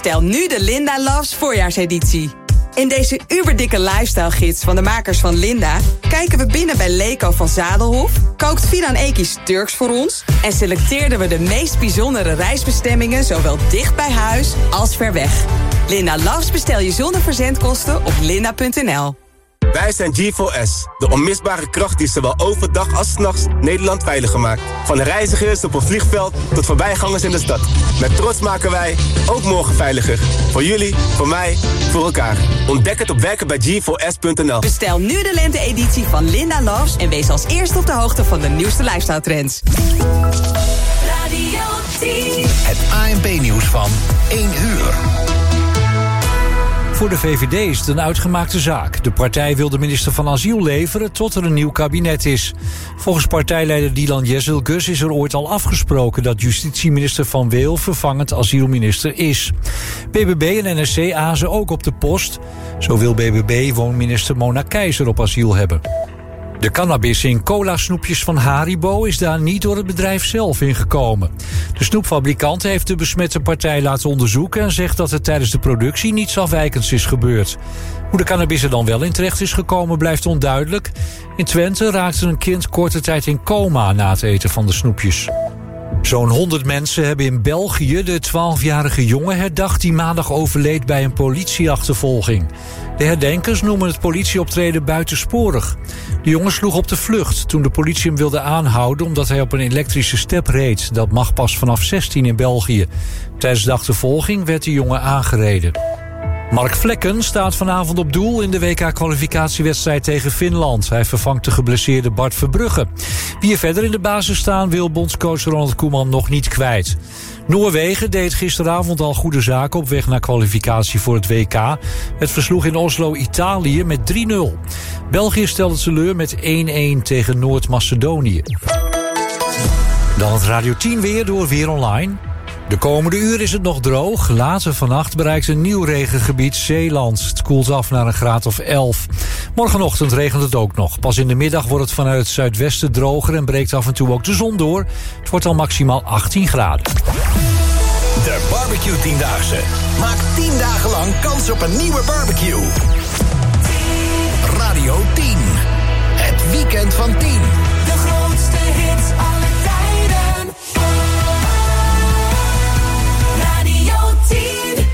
Bestel nu de Linda Loves voorjaarseditie. In deze uberdikke lifestyle-gids van de makers van Linda kijken we binnen bij Leko van Zadelhof, kookt Finan Ekies Turks voor ons en selecteerden we de meest bijzondere reisbestemmingen zowel dicht bij huis als ver weg. Linda Loves bestel je zonder verzendkosten op linda.nl. Wij zijn G4S, de onmisbare kracht die zowel overdag als 's nachts Nederland veiliger maakt. Van reizigers op een vliegveld tot voorbijgangers in de stad. Met trots maken wij ook morgen veiliger. Voor jullie, voor mij, voor elkaar. Ontdek het op werkenbij G4S.nl. Bestel nu de lente-editie van Linda Loves en wees als eerste op de hoogte van de nieuwste lifestyle trends. Radio 10. Het ANP-nieuws van 1 uur. Voor de VVD is het een uitgemaakte zaak. De partij wil de minister van Asiel leveren tot er een nieuw kabinet is. Volgens partijleider Dylan Jezelgus is er ooit al afgesproken dat justitieminister Van Weel vervangend asielminister is. BBB en NSC azen ook op de post. Zo wil BBB-woonminister Mona Keizer op asiel hebben. De cannabis in cola-snoepjes van Haribo is daar niet door het bedrijf zelf ingekomen. De snoepfabrikant heeft de besmette partij laten onderzoeken en zegt dat er tijdens de productie niets afwijkends is gebeurd. Hoe de cannabis er dan wel in terecht is gekomen blijft onduidelijk. In Twente raakte een kind korte tijd in coma na het eten van de snoepjes. Zo'n 100 mensen hebben in België de 12-jarige jongen herdacht die maandag overleed bij een politieachtervolging. De herdenkers noemen het politieoptreden buitensporig. De jongen sloeg op de vlucht toen de politie hem wilde aanhouden omdat hij op een elektrische step reed. Dat mag pas vanaf 16 in België. Tijdens de achtervolging werd de jongen aangereden. Mark Vlekken staat vanavond op doel in de WK-kwalificatiewedstrijd tegen Finland. Hij vervangt de geblesseerde Bart Verbrugge. Wie er verder in de basis staan wil bondscoach Ronald Koeman nog niet kwijt. Noorwegen deed gisteravond al goede zaken op weg naar kwalificatie voor het WK. Het versloeg in Oslo Italië met 3-0. België stelde teleur met 1-1 tegen Noord-Macedonië. Dan het Radio 10 weer door Weer Online. De komende uur is het nog droog. Later vannacht bereikt een nieuw regengebied Zeeland. Het koelt af naar een graad of 11. Morgenochtend regent het ook nog. Pas in de middag wordt het vanuit het zuidwesten droger en breekt af en toe ook de zon door. Het wordt al maximaal 18 graden. De Barbecue 10-daagse. Maak 10 dagen lang kans op een nieuwe barbecue. Radio 10. Het weekend van 10. De grootste hits aller tijden. Radio 10.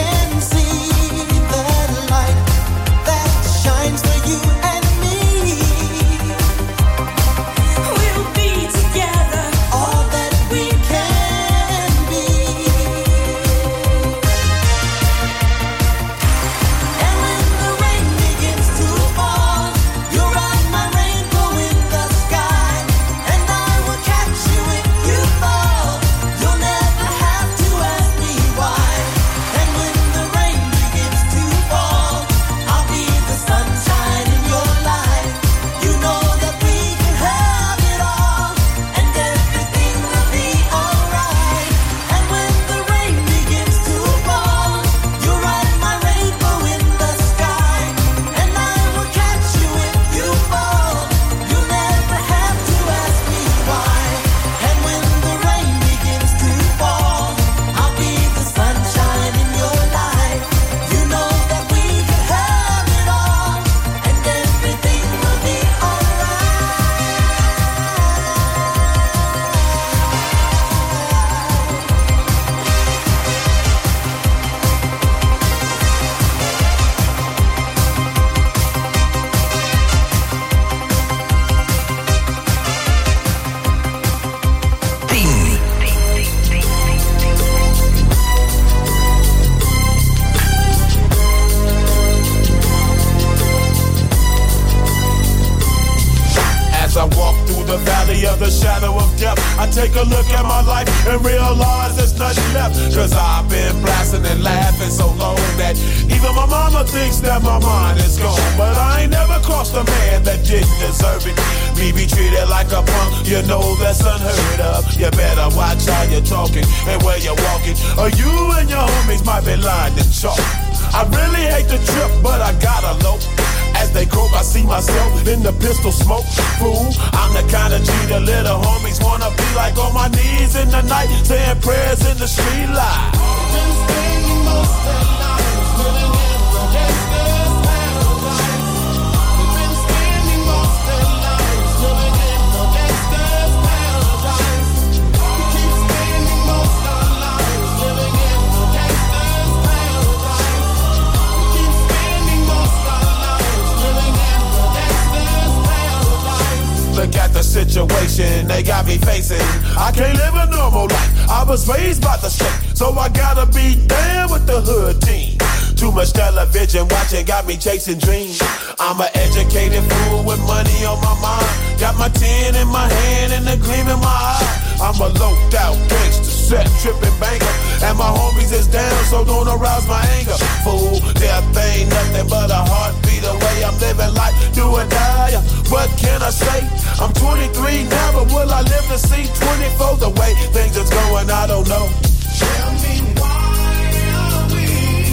Take a look at my life and realize there's nothing left. Cause I've been blasting and laughing so long that even my mama thinks that my mind is gone. But I ain't never crossed a man that didn't deserve it. Me be treated like a punk, you know that's unheard of. You better watch how you're talking and where you're walking, or you and your homies might be lying to chalk. I really hate the trip, but I gotta low. As they croak, I see myself in the pistol smoke. Fool, I'm the kind of G the little homies wanna be like, on my knees in the night, saying prayers in the street light. Been spending most of their lives living in the gangster's paradise. They've been spending most of their lives living in the gangster's paradise. We keep spending most of our lives living in the gangster's paradise. We keep spending most of our lives living in the gangster's paradise. Look at the situation they got me facing. I can't live a normal life. I was raised by the state, so I gotta be down with the hood team. Too much television watching got me chasing dreams. I'm an educated fool with money on my mind. Got my 10 in my hand and a gleam in my eye. I'm a loped out gangster, set tripping banker, and my homies is down, so don't arouse my anger. Fool, death ain't nothing but a heartbeat away. I'm living life, do or die. What can I say? I'm 23 now, but will I live to see 24? The way things is going, I don't know. Tell me why are we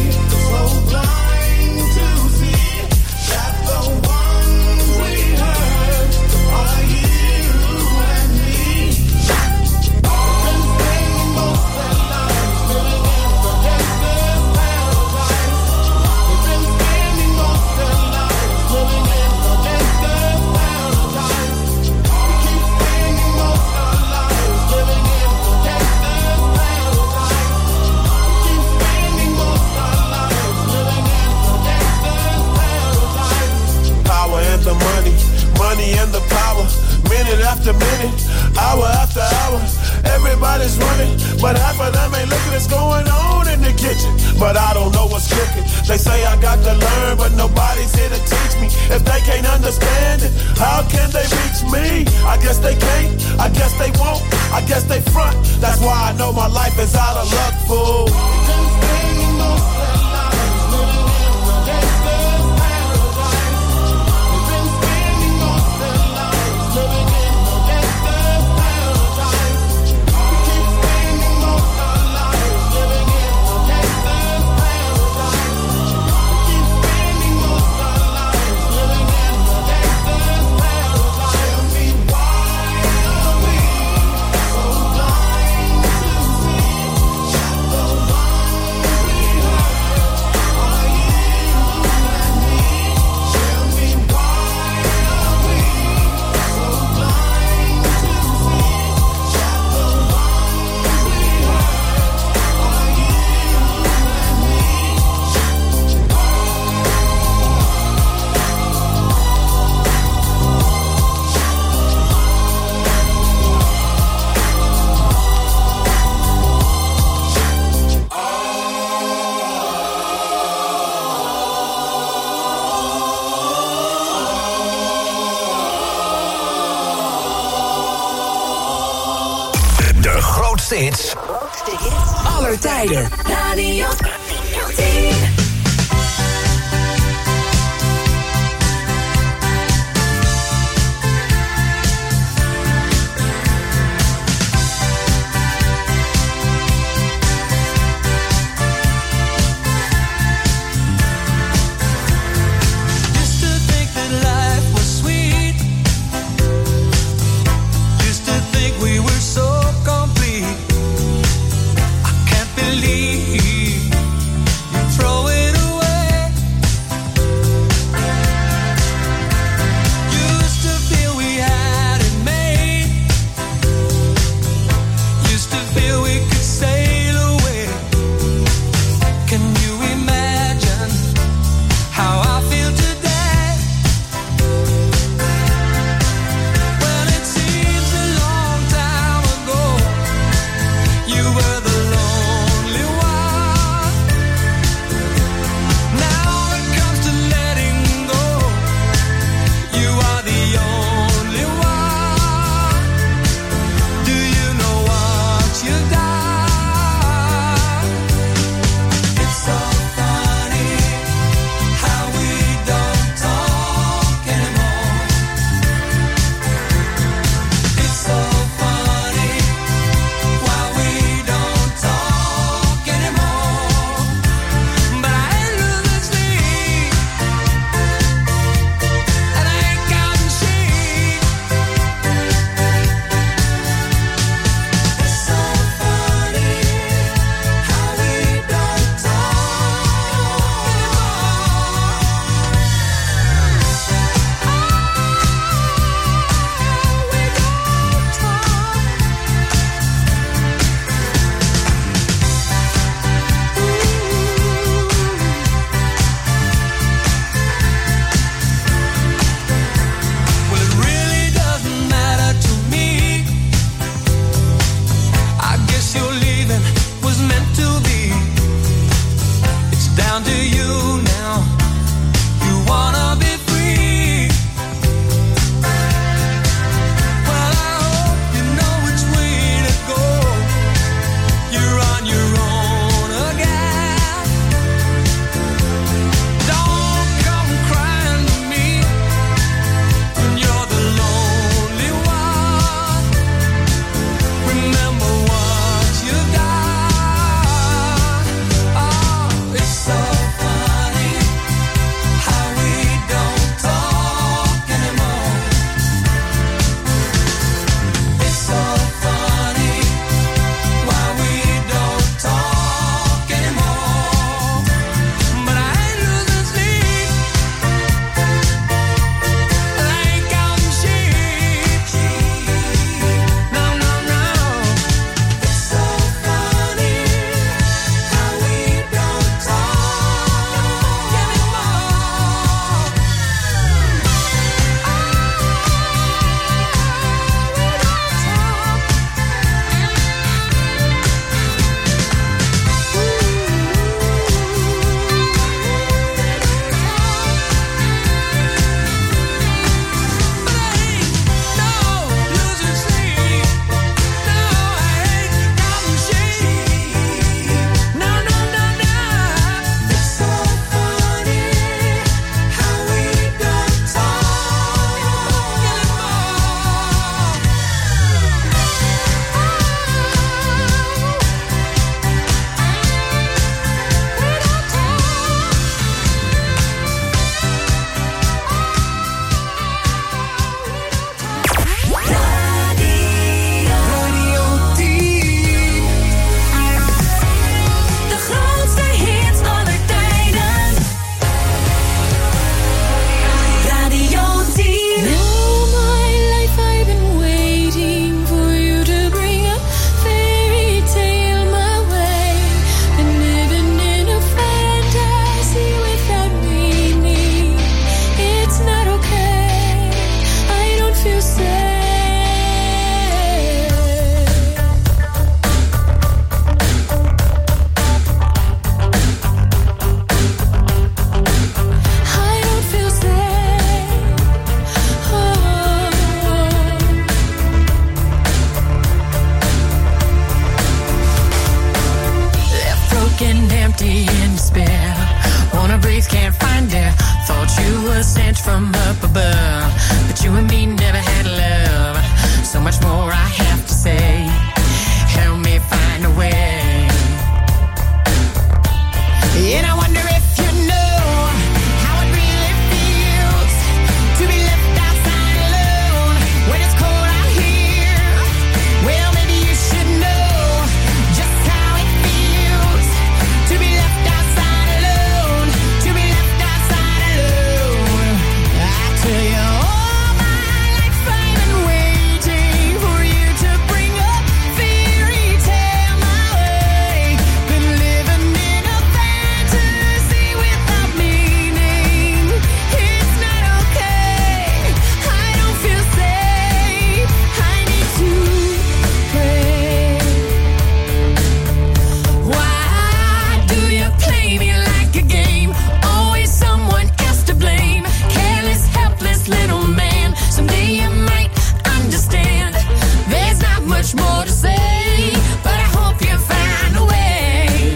so blind to see that the ones we hurt are you and me? We've been spending most of our lives living in the gangster's paradise. We've been spending most of our lives living in the gangster's paradise. We keep spending most of our lives living in the gangster's paradise. We keep spending most of our lives living in the gangster's paradise. Power and the money, money and the power. Minute after minute, hour after hour, everybody's running, but half of them ain't looking what's going on in the kitchen. But I don't know what's cooking. They say I got to learn, but nobody's here to teach me. If they can't understand it, how can they reach me? I guess they can't, I guess they won't, I guess they front. That's why I know my life is out of luck, fool. We've been spending most of our lives living in the gangster's paradise. We've been spending most of our lives living in the gangster's paradise. We keep spending most of our lives living in the gangster's paradise. We keep spending most of our lives living in the gangster's paradise. Tell me why are we so blind to see that the ones we grootste hits aller tijden. Radio 10. It's so fun. face, can't find it. Thought you were sent from up above, but you and me never had love. So much more I have to say. Help me find a way. And I wonder if you know how it really feels to be left outside alone when it's cold out here. Well, maybe you should know just how it feels to be left outside alone, to be left outside alone. I tell you, all my life I've been waiting for you to bring a fairy tale my way. Been living in a fantasy without meaning. It's not okay. I don't feel safe. I need to pray. Why do you play me like a game? Always someone else to blame. Careless, helpless little man. Someday you might understand. There's not much more to say, but I hope you find a way.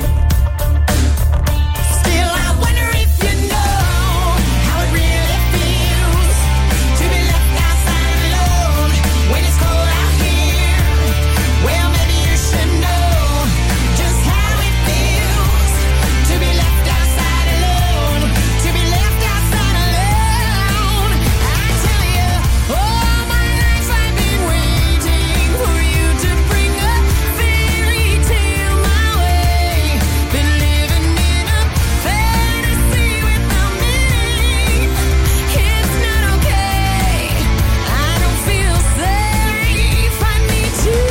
Still, I wonder if you know how it really feels to be left outside alone when it's cold out here. Well, maybe you should know just how it feels to be left outside alone, to be left outside alone. I tell you, all my life I've been waiting for you to bring a fairy tale my way. Been living in a fantasy without meaning. It's not okay. I don't feel safe. I need to pray.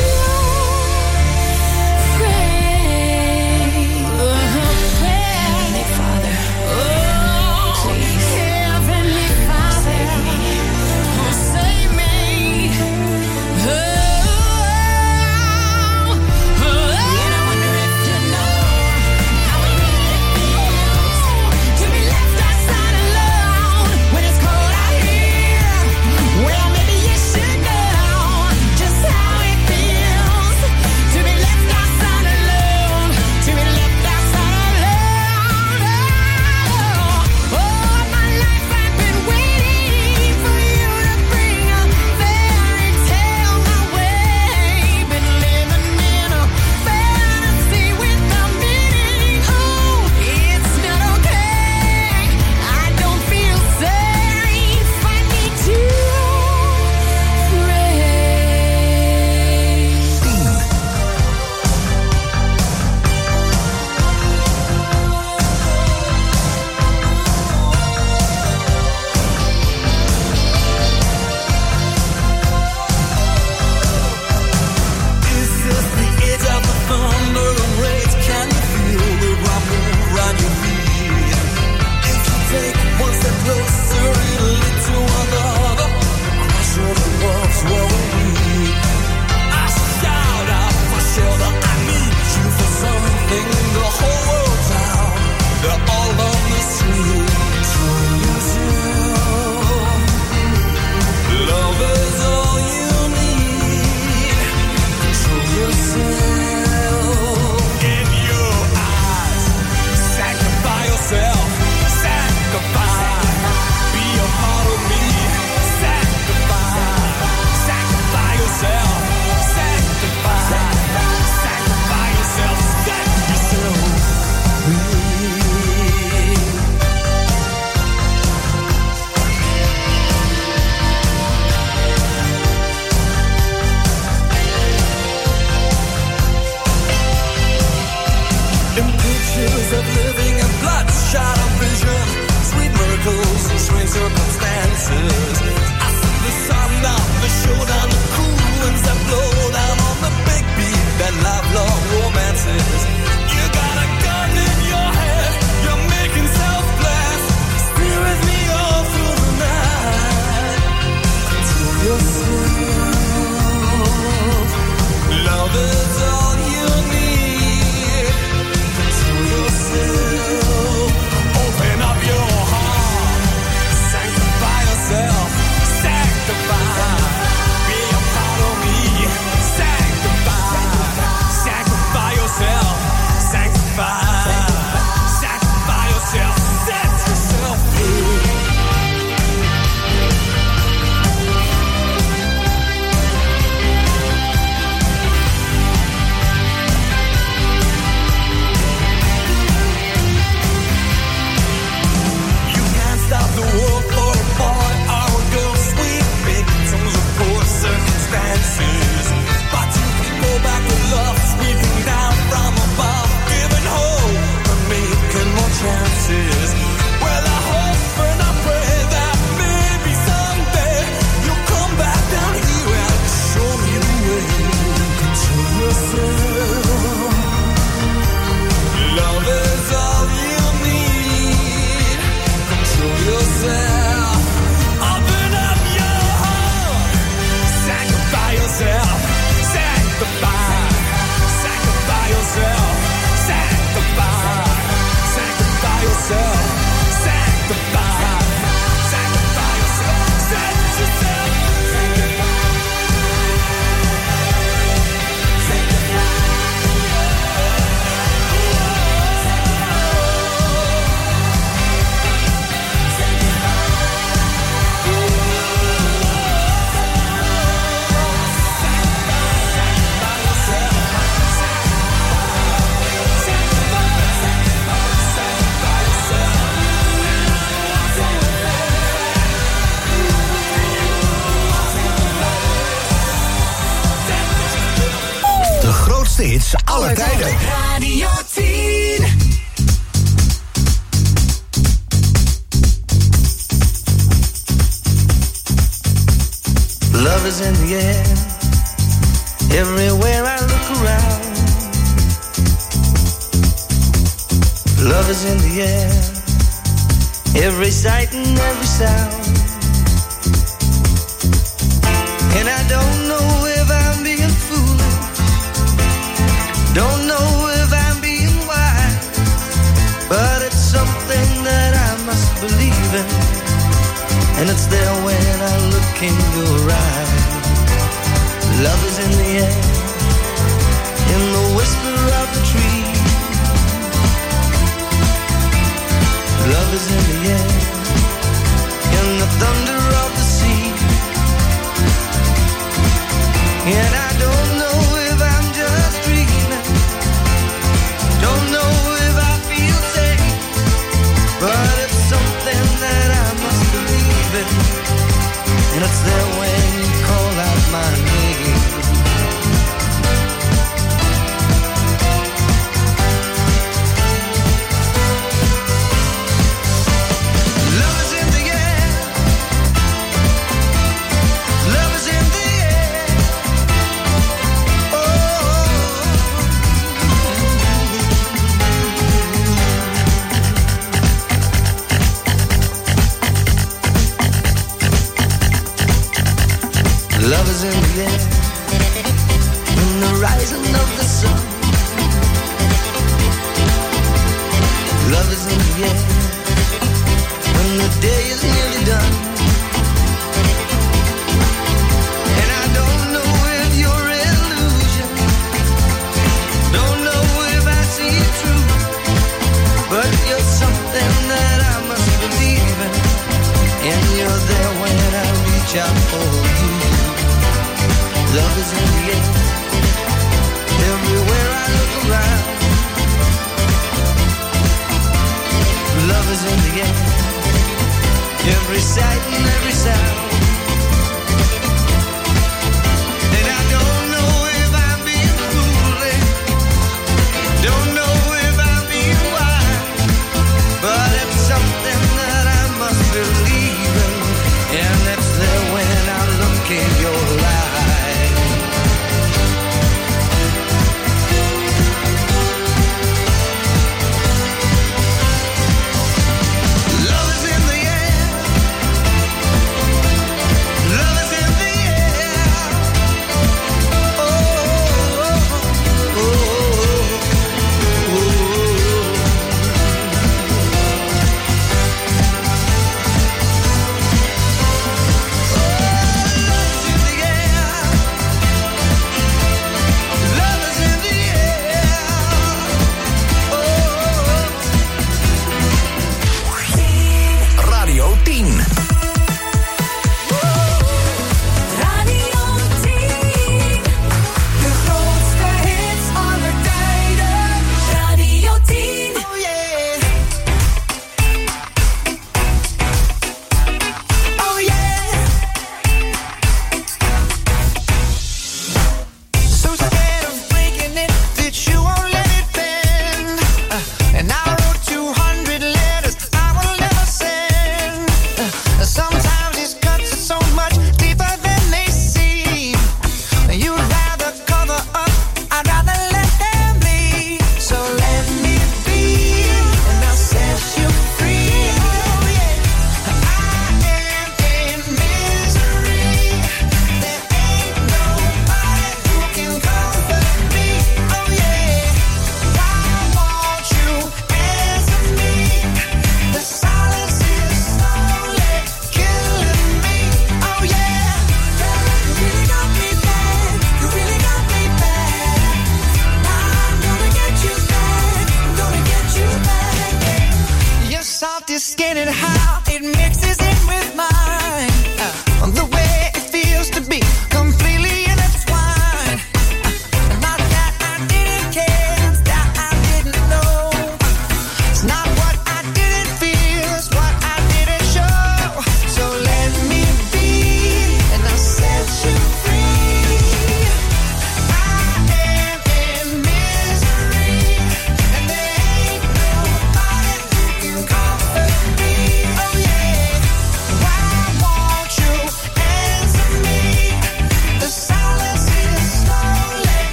Heavenly Father, please, Heavenly Father, save me. And I wonder if you know how it really feels to be left outside alone when it's cold out here. Well, maybe you should know just how it feels to be left outside alone, to be left outside alone. All my life I've been waiting for you to bring a fairy tale my way. Been living in a fantasy without meaning. Oh, it's not okay. I don't feel safe. I need to pray. This is the age of the thunder and rage. Can you feel the rumble around your feet? If you take one step closer, it'll lead to another. Crush of the world's worry. I shout out for shelter. I need you for something. The whole world's out. They're all on the street. Control yourself. Love is all you need. Control yourself. In your eyes, sanctify yourself. Sanctify. Be a part of me. Sanctify. Sanctify yourself. Sanctify. Sanctify yourself. Set yourself free. In pictures of living and bloodshot of vision, sweet miracles and strange circumstances. I see the sun down, the showdown, the cool winds that blow down on the big beat, that lifelong romances. You got a gun in your head, you're making self-blast. Stay with me all through the night. Control yourself. Love is all you need. Control yourself. Open up your heart. Sanctify yourself. alle tijden. Radio 10. Love is in the air, everywhere I look around. Love is in the air, every sight and every sound. And I don't know if I'm being foolish, don't know if I'm being wise, but it's something that I must believe in, and it's there when I look in your eyes. Love is in the air, in the whisper of the tree. Love is in the air, in the thunder of the sea. And I don't know if I'm just dreaming, don't know if I feel safe, but it's something that I must believe in, and it's there when you call out my name. Love is in the air, love is in the air. Love is in the air, in the rising of the sun. Love is in the air, when the day is nearly done. And I don't know if you're illusion, don't know if I see it true, but you're something that I must believe in, and you're there when I reach out for you. Love is in the air, everywhere I look around. Love is in the air, every sight and every sound. And I don't know if I'm being foolish, don't know if I'm being wise, but it's something that I must believe in, and it's there when I look in your eyes.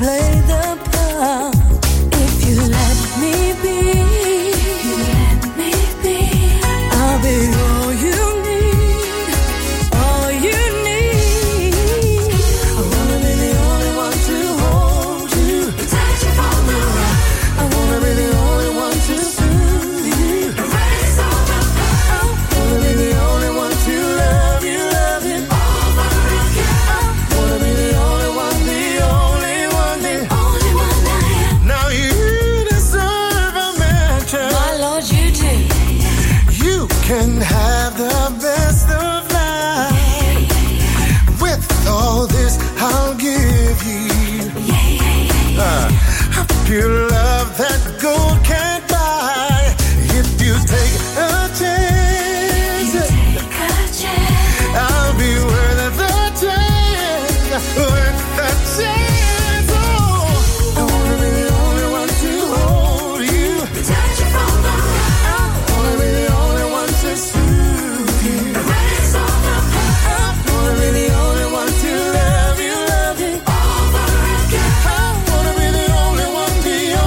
play the part. If you let me be, I'll be all you need, all you need. I wanna be the only one to hold you, touch you from the right. I wanna be the only one to soothe you, erase all the pain. I wanna be the only one to love you over again. I wanna be the only one, the only one, the only one I am. Now you deserve a mansion. My Lord, you do. You can have the best of life. With all this, I'll give you a pure love that gold can't buy. If you take a chance, I'll be worth the chance, worth the chance. Oh, I wanna be the only one to hold you, Touch you from the right. I wanna be the only one to soothe you, Erase all the pain. I wanna be the only one to love you Over again. I wanna be the only one, the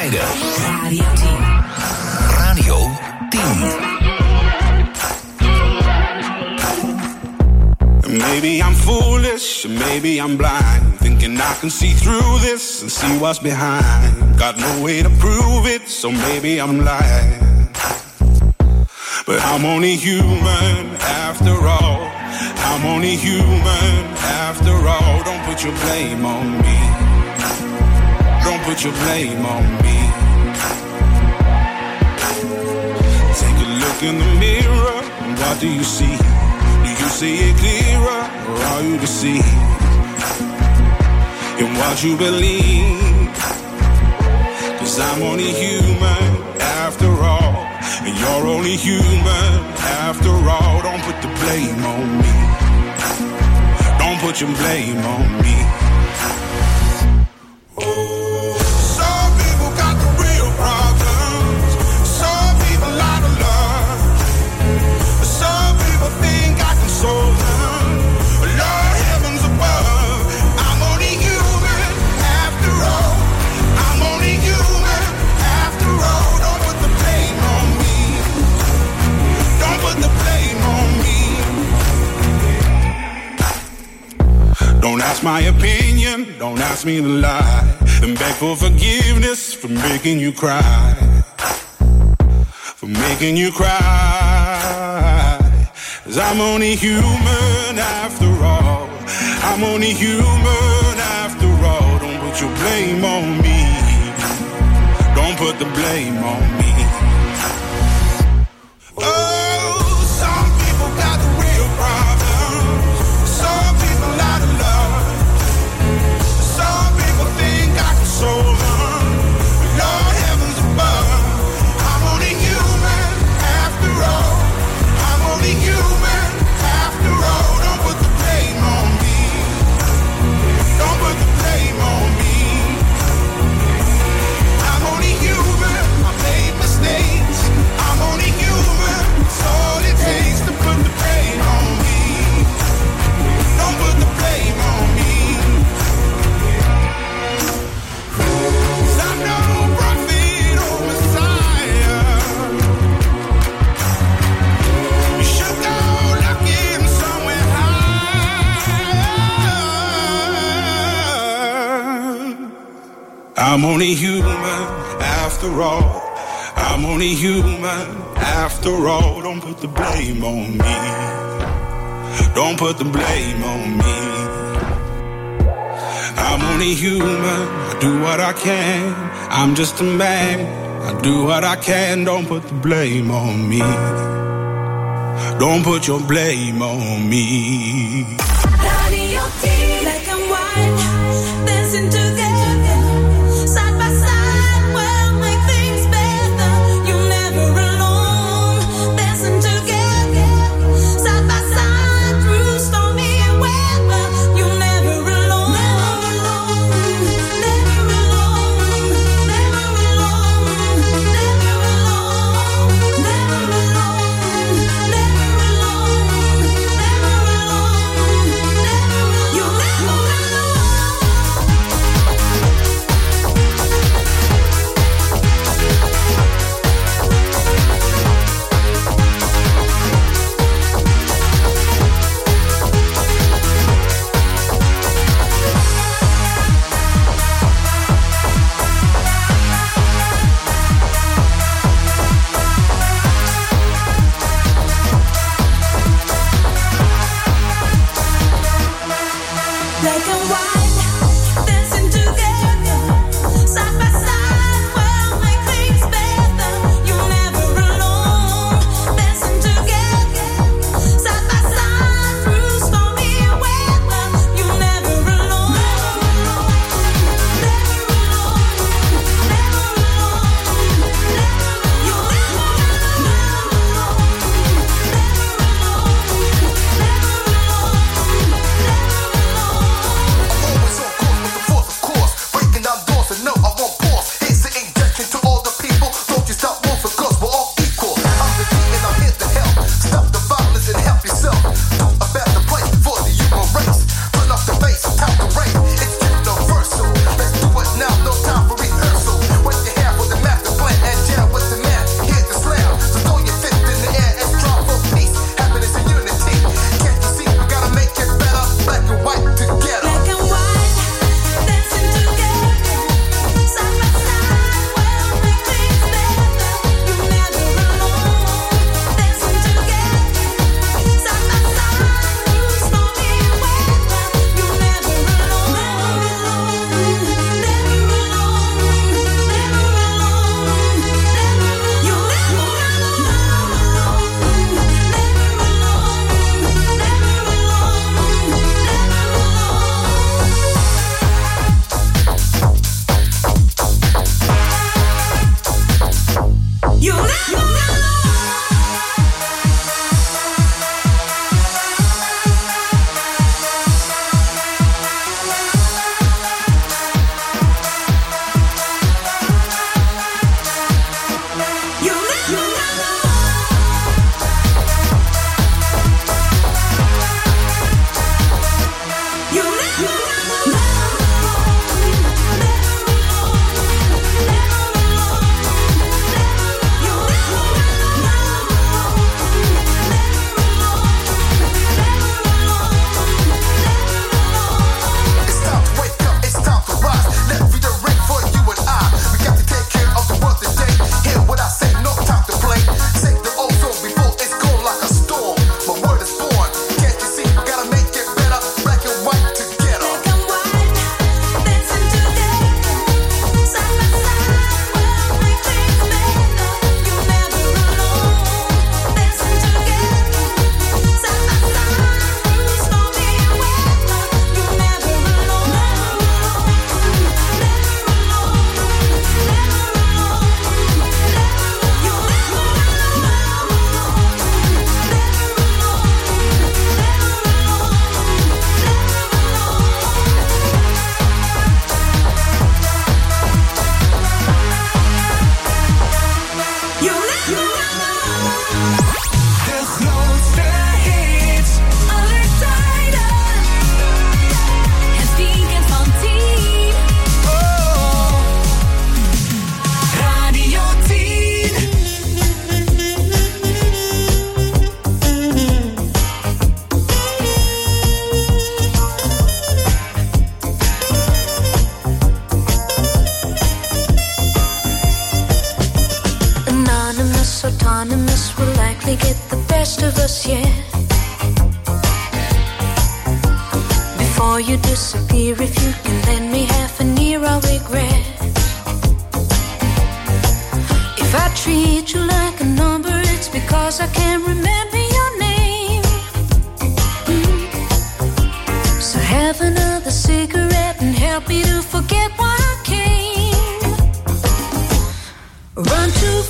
tijden. Radio 10. Radio 10. Maybe I'm foolish, maybe I'm blind, thinking I can see through this and see what's behind. Got no way to prove it, so maybe I'm lying. But I'm only human after all. I'm only human after all. Don't put your blame on me. Don't put your blame on me. Take a look in the mirror, and what do you see? Do you see it clearer, or are you deceived in what you believe? 'Cause I'm only human after all, and you're only human after all. Don't put the blame on me. Don't put your blame on me. Some people got the real problems. Some people out of love. Some people think I can solve them. Lord, heavens above, I'm only human after all. I'm only human after all. Don't put the blame on me. Don't put the blame on me. Don't ask my opinion, don't ask me to lie, and beg for forgiveness for making you cry. For making you cry. 'Cause I'm only human after all. I'm only human after all. Don't put your blame on me. Don't put the blame on me. Oh, some people got the real problems. Some people out of love. Some people think I can solve them. Lord, heavens above, I'm only human after all. I'm only human after all. Don't put the blame on me. Don't put the blame on me. I'm only human. I made mistakes. I'm only human. It's all it takes to put the blame on me. Don't put the blame on me. 'Cause I'm no prophet or Messiah. You should go looking somewhere high. I'm only human after all. I'm only human after all. Don't put the blame on me. Don't put the blame on me. I'm only human. I do what I can. I'm just a man. I do what I can. Don't put the blame on me. Don't put your blame on me. Radio 10, black and white, dancing together, side by side, we'll make things better. You're never alone, dancing together, side by side, through stormy weather. You're never alone, never alone, never alone, never alone, never alone, never alone, never alone, never alone, never alone. You're never alone. this will likely get the best of us yet. Before you disappear, if you can lend me half an ear, I'll regret. If I treat you like a number, it's because I can't remember your name. So have another cigarette and help me to forget why I came. Run too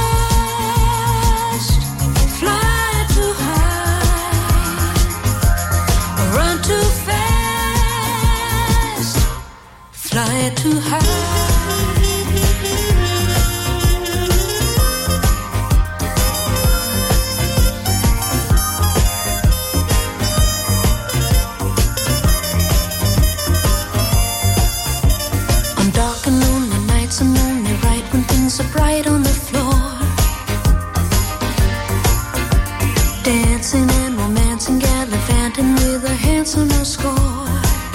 fast, fly too high. Run too fast, fly too high. I'm only right when things are bright on the floor. Dancing and romancing, gallivanting with a handsome score.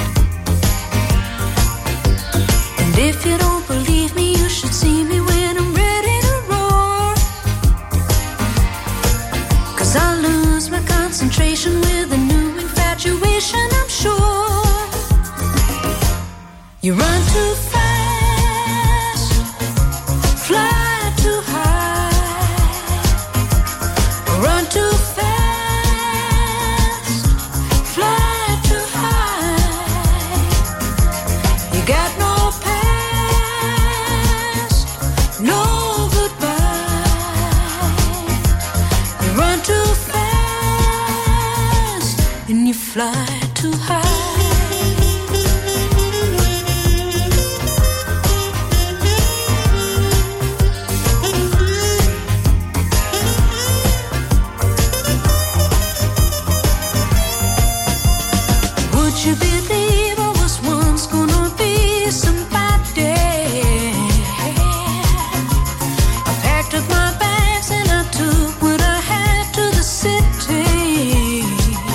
And if you don't believe me, you should see me when I'm ready to roar. 'Cause I lose my concentration with a new infatuation, I'm sure. You run too fast, fly too high, run too fast, fly too high. You got no past, no goodbye. You run too fast and you fly too high. You believe I was once gonna be somebody. I packed up my bags and I took what I had to the city.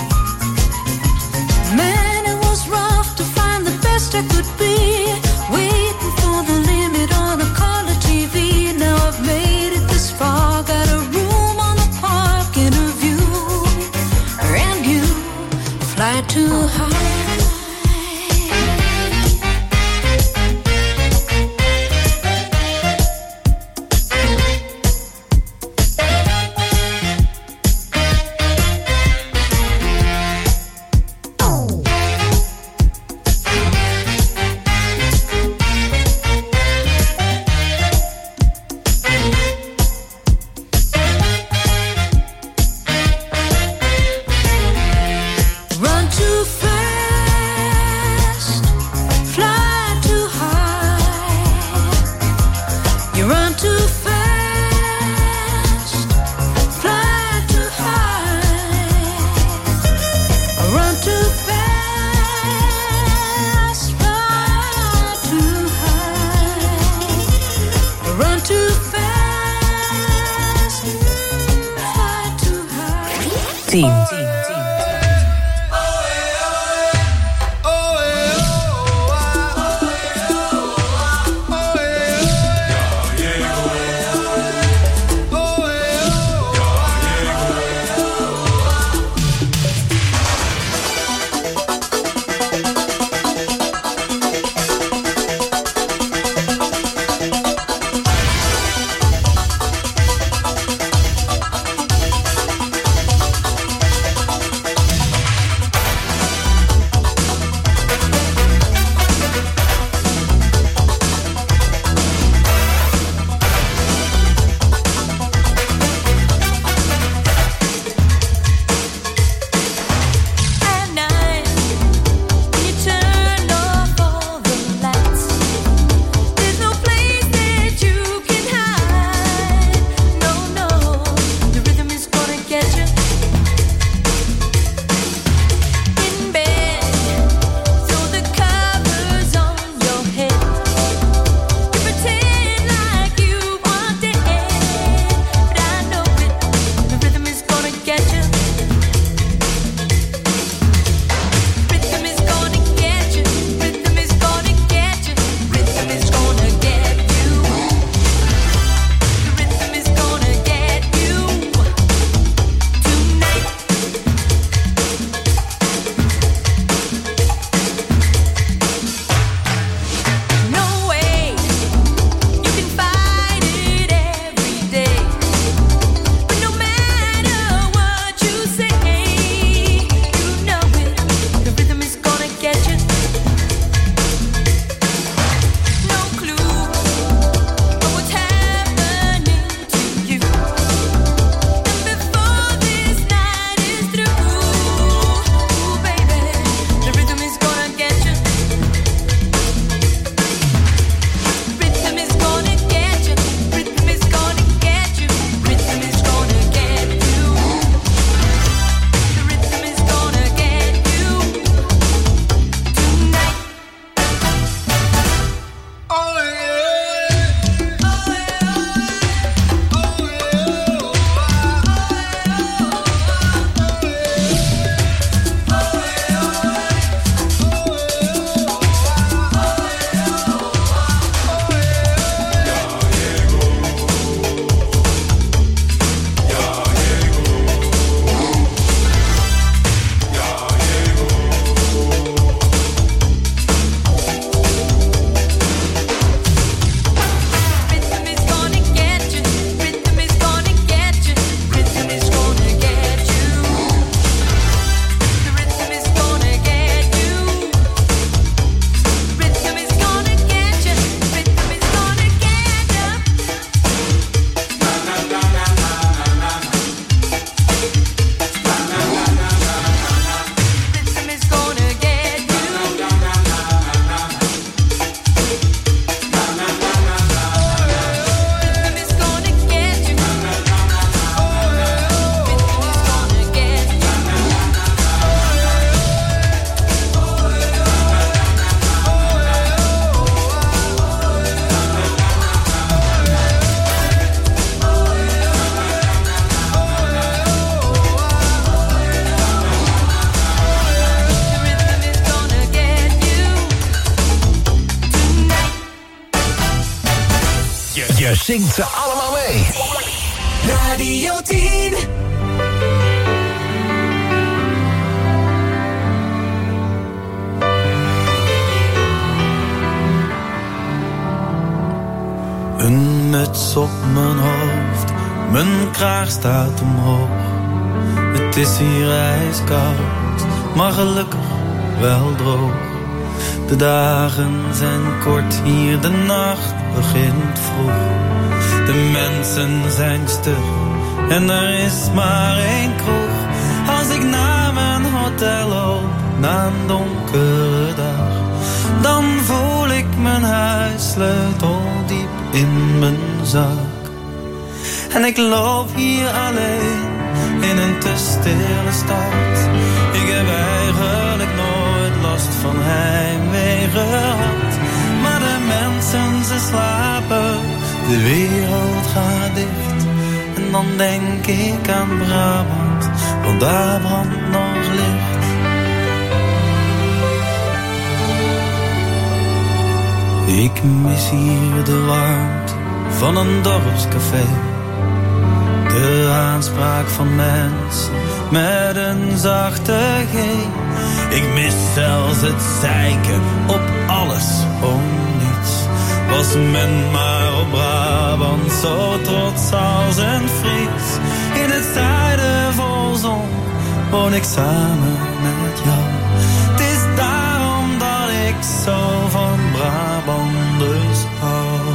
Man, it was rough to find the best I could be, waiting for the limit on a color TV. Now I've made it this far, got a room on the park and a view, and you fly too high. Je zingt ze allemaal mee. Radio 10. Een muts op mijn hoofd, mijn kraag staat omhoog. Het is hier ijskoud, maar gelukkig wel droog. De dagen zijn kort hier, de nacht begint vroeg. De mensen zijn stug en er is maar één kroeg. Als ik naar mijn hotel loop, na een donkere dag, dan voel ik mijn huissleutel diep in mijn zak. En ik loop hier alleen in een te stille stad. Ik heb eigenlijk nooit last van heimwee gehad. Maar de mensen, ze slapen, de wereld gaat dicht. En dan denk ik aan Brabant, want daar brandt nog licht. Ik mis hier de warmte van een dorpscafé. De aanspraak van mensen met een zachte G. Ik mis zelfs het zeiken op alles om niets. Was men maar op Brabant zo trots als een Fries. In het zuiden vol zon woon ik samen met jou. Het is daarom dat ik zo van Brabanders hou.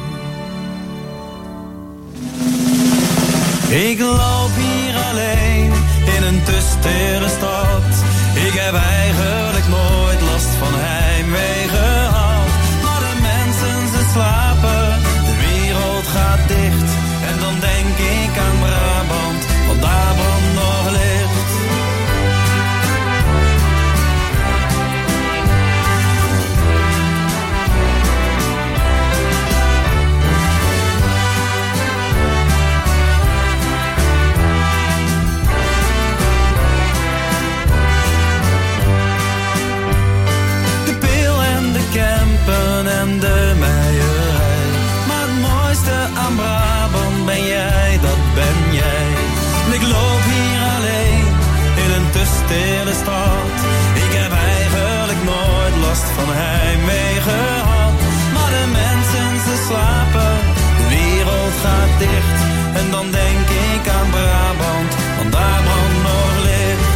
Ik loop hier alleen in een te stille stad. Ik heb eigenlijk nooit last van heimwee gehad. Maar de mensen, ze slapen, de wereld gaat dicht. En dan denk ik aan Brabant, want daar brandt nog licht. En de meierij. Maar het mooiste aan Brabant ben jij, dat ben jij. Ik loop hier alleen in een te stille stad. Ik heb eigenlijk nooit last van heimwee gehad. Maar de mensen, ze slapen, de wereld gaat dicht. En dan denk ik aan Brabant, want daar brandt nog licht.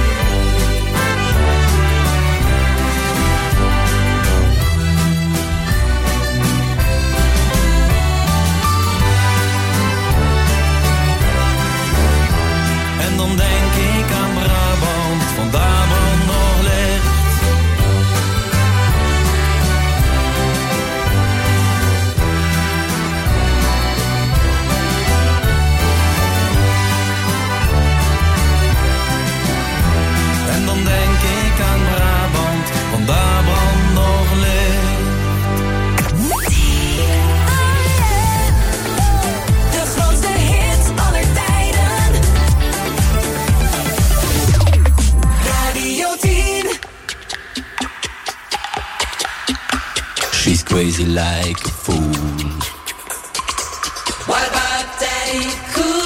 En dan denk ik aan Brabant, want daar brandt nog licht. En dan denk ik aan Brabant, want daar brandt nog licht. De grootste hits aller tijden. Radio 10. She's crazy like a fool. What about Daddy Cool?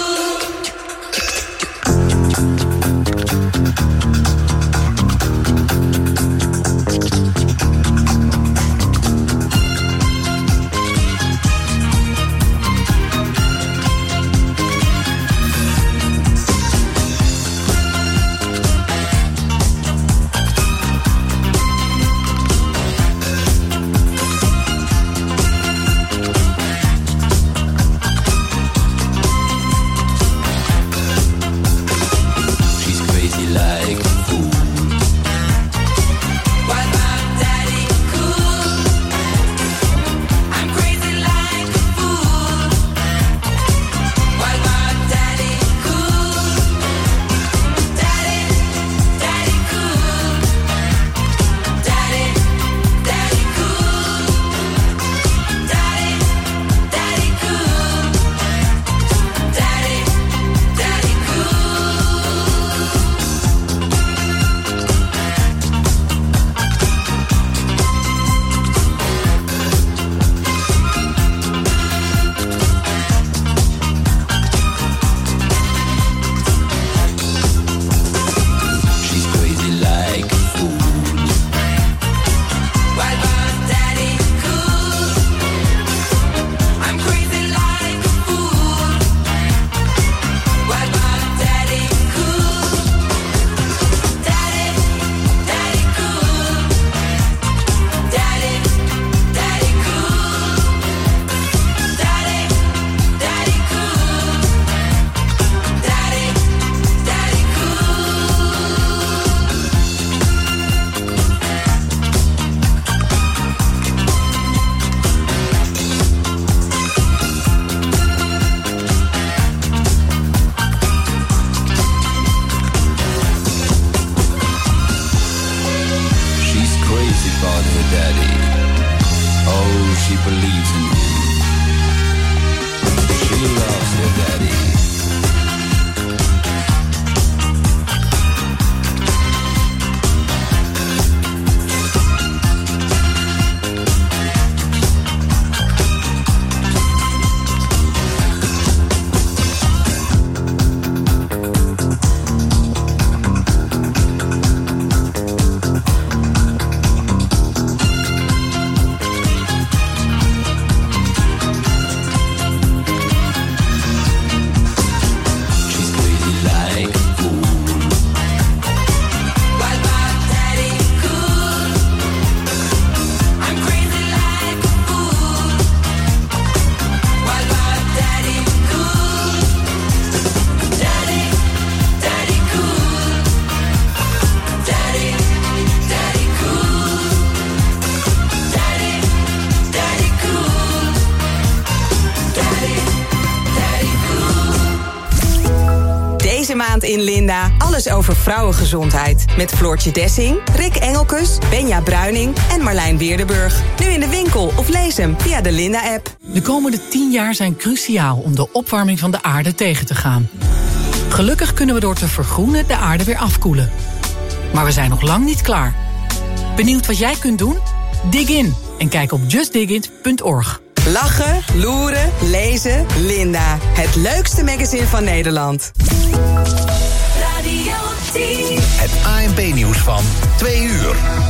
maand in Linda. Alles over vrouwengezondheid. Met Floortje Dessing, Rick Engelkes, Benja Bruining en Marlijn Weerdenburg. Nu in de winkel of lees hem via de Linda-app. De komende 10 jaar zijn cruciaal om de opwarming van de aarde tegen te gaan. Gelukkig kunnen we door te vergroenen de aarde weer afkoelen. Maar we zijn nog lang niet klaar. Benieuwd wat jij kunt doen? Dig in en kijk op justdigit.org. Lachen, loeren, lezen, Linda. Het leukste magazine van Nederland. Radio 10. Het ANP-nieuws van 2 uur.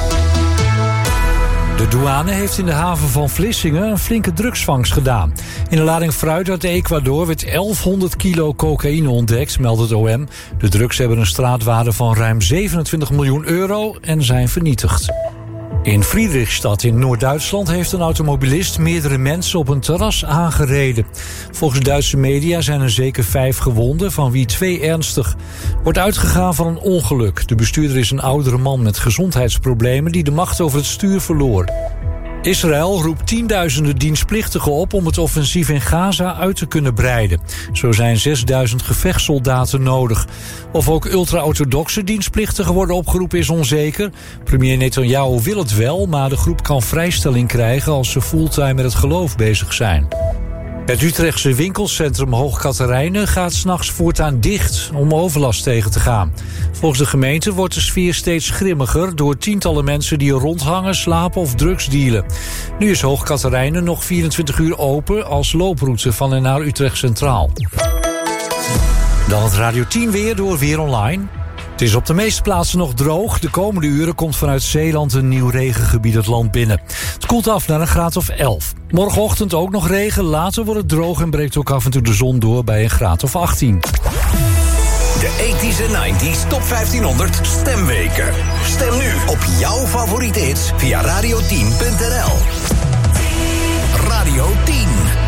De douane heeft in de haven van Vlissingen een flinke drugsvangst gedaan. In een lading fruit uit Ecuador werd 1100 kilo cocaïne ontdekt, meldt het OM. De drugs hebben een straatwaarde van ruim 27 miljoen euro en zijn vernietigd. In Friedrichstad in Noord-Duitsland heeft een automobilist meerdere mensen op een terras aangereden. Volgens Duitse media zijn er zeker 5 gewonden, van wie 2 ernstig. Wordt uitgegaan van een ongeluk. De bestuurder is een oudere man met gezondheidsproblemen die de macht over het stuur verloor. Israël roept tienduizenden dienstplichtigen op om het offensief in Gaza uit te kunnen breiden. Zo zijn 6000 gevechtssoldaten nodig. Of ook ultra-orthodoxe dienstplichtigen worden opgeroepen is onzeker. Premier Netanyahu wil het wel, maar de groep kan vrijstelling krijgen als ze fulltime met het geloof bezig zijn. Het Utrechtse winkelcentrum Hoog Catharijnen gaat 's nachts voortaan dicht om overlast tegen te gaan. Volgens de gemeente wordt de sfeer steeds grimmiger door tientallen mensen die er rondhangen, slapen of drugs dealen. Nu is Hoog Catharijnen nog 24 uur open als looproute van en naar Utrecht Centraal. Dan het Radio 10 weer door Weer Online. Het is op de meeste plaatsen nog droog. De komende uren komt vanuit Zeeland een nieuw regengebied het land binnen. Het koelt af naar een graad of 11. Morgenochtend ook nog regen, later wordt het droog en breekt ook af en toe de zon door bij een graad of 18. De 80s en 90s Top 1500 Stemweken. Stem nu op jouw favoriete hits via radio10.nl. Radio 10.